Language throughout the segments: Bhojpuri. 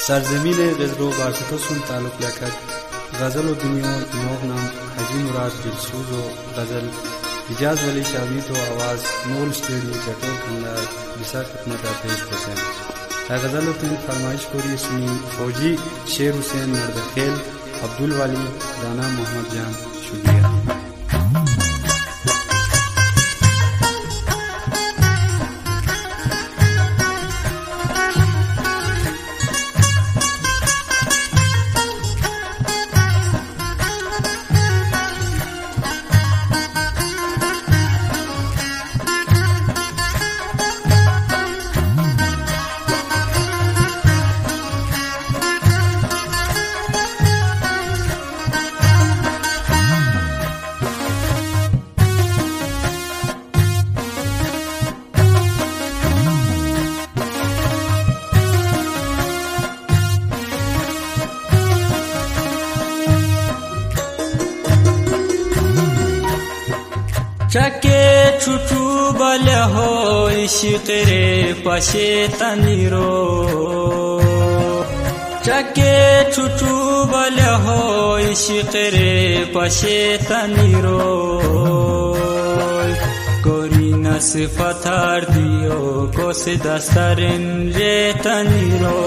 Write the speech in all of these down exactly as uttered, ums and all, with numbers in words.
सरजमीन गजरो बारसतों ताल्लुक लेकर गजल व दुनिया इमोग नाम हाजी मुराद दिलसूज व गजल हिजाज वली शामी तो आवाज़ मोल स्टूडियो चटोल खंडार विशाखापट्टनम पेश हुसैन है गजल तीन फरमाइश कोरी सुनी फौजी शेर हुसैन नरदखेल अब्दुल वाली राना मोहम्मद जान शुक्रिया। चके छुटू बल हो इश्क रे पशे तनीरो चके छुटू बल हो इश्क रे पशे तनीरो कोरी नस पथार दियो कोस दस्तरन रे तनीरो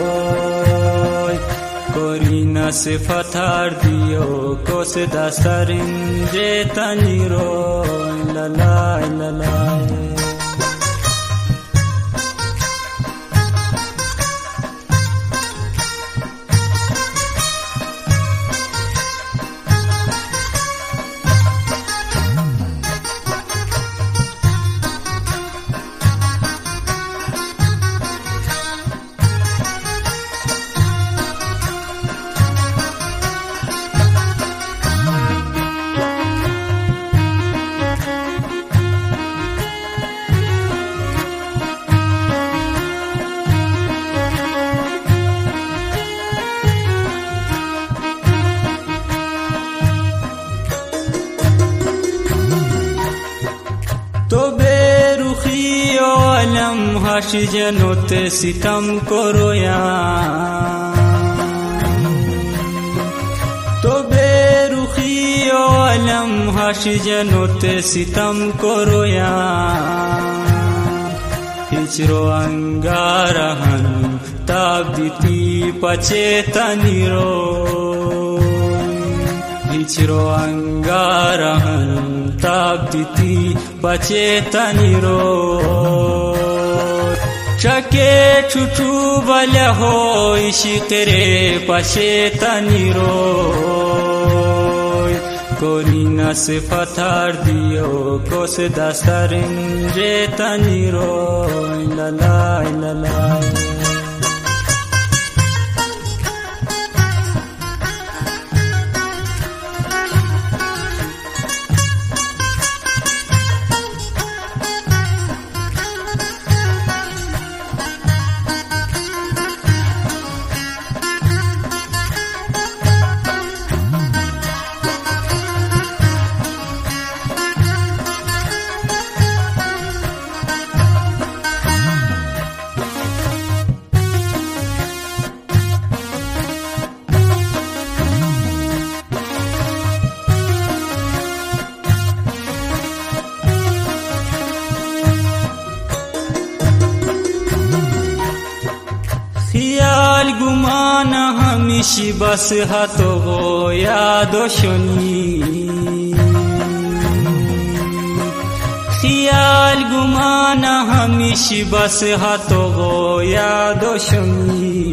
कोरी नस पथार दियो कोस दस्तरन रे तनीरो la la la la तो बेरुखी आलम हश जनोत सितम करो या तो बेरुखी आलम हश जनोत सितम करो या हिचरो अंगारहन ताबिती पचे तनीरो हिचरो अंगारहन ताब्दिती बचे तनीरो चके छुटू बल हो इश्क रे पशे तनीरो कोरी नस पथार दियो कोस दस्तरन रे तनीरो लला लला ख्याल गुमान हमेशी बस हाथो गो यादो शनी ख्याल गुमान हमेशी बस हाथो गो यादो शनी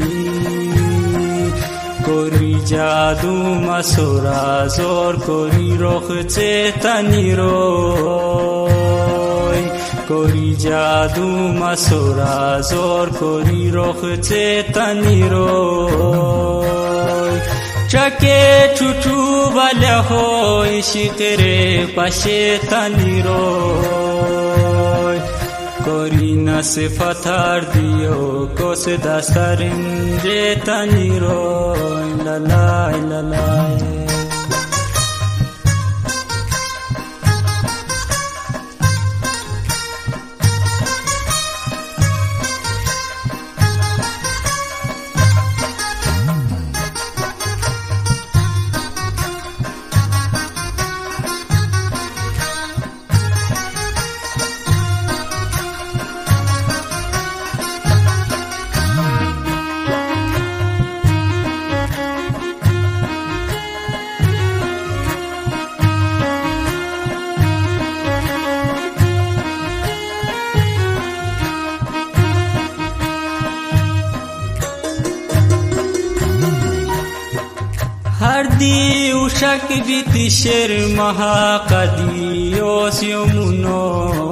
कोरी जादू मसोरा जोर कोरी रोख चेतनीरो कोरी जादू मसोरा जोर कोरी रोख चेतनीरो चके छुटू बल हो इश्क रे पशे तनीरो कोरी नस पथार दियो कोस दस्तरन रे तनीरो लला लला Hardi ushak bitishir mahakadios yomuno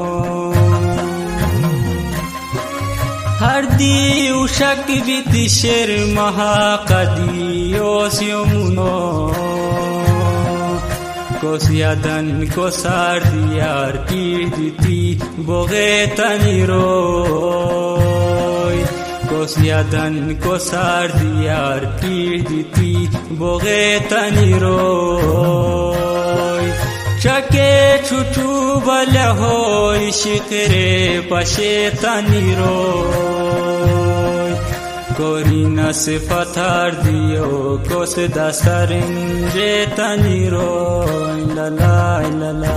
Hardi ushak bitishir mahakadios yomuno Kos yadan kosar diyar kirditi bogetaniroi Kos yadan kosar diyar kirditi bogetaniroi Chake chuchu balahoi shikre pashetaniroi Corina se fatar dio kos dastarin retaniroi la la la la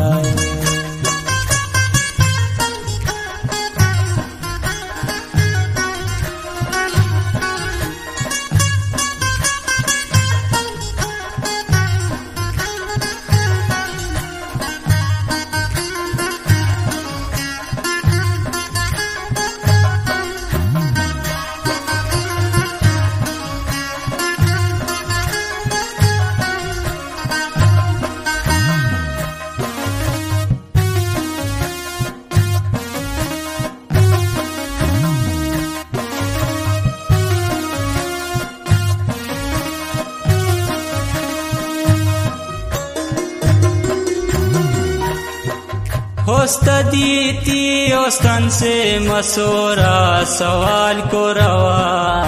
Ostaditi ostan se masora sawal ko rawa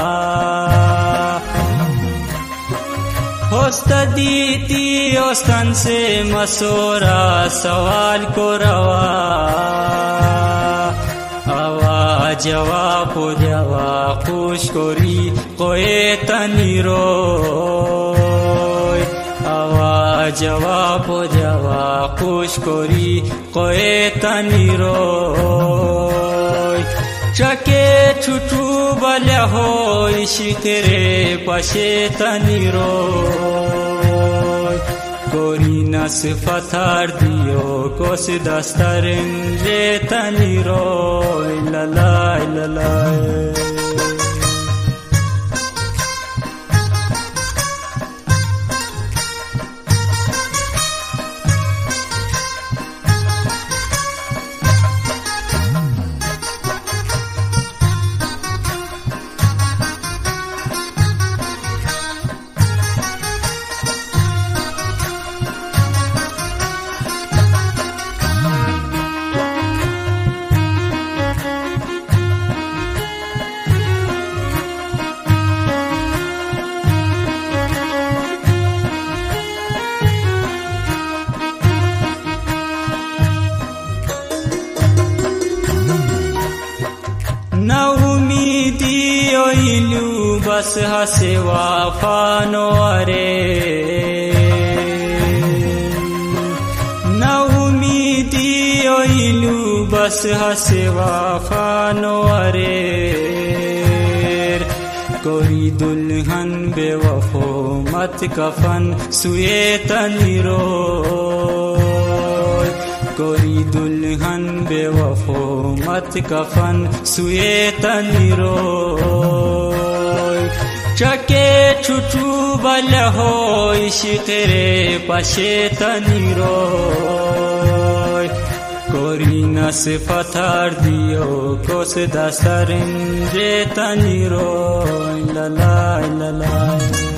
Ostaditi ostan se masora sawal ko rawa Awa jawab ho jawa khush kori koe taniro Awa jawab ho jawa khush kori koe taniroi Chake chuchu balahoi shikre pashe taniroi Corina se fatar dio kos dastarin re taniroi la la la la Na umidi oilu bas hase wafano are Na umidi oilu bas hase wafano are Kori dulhan bewafo mat kafan suye taniro Kori dulhan bewafo mat kafan suye taniroi Chake chuchu balahoi shikre pashe taniroi Corina se fatar dio kos dastarin re taniroi la la la la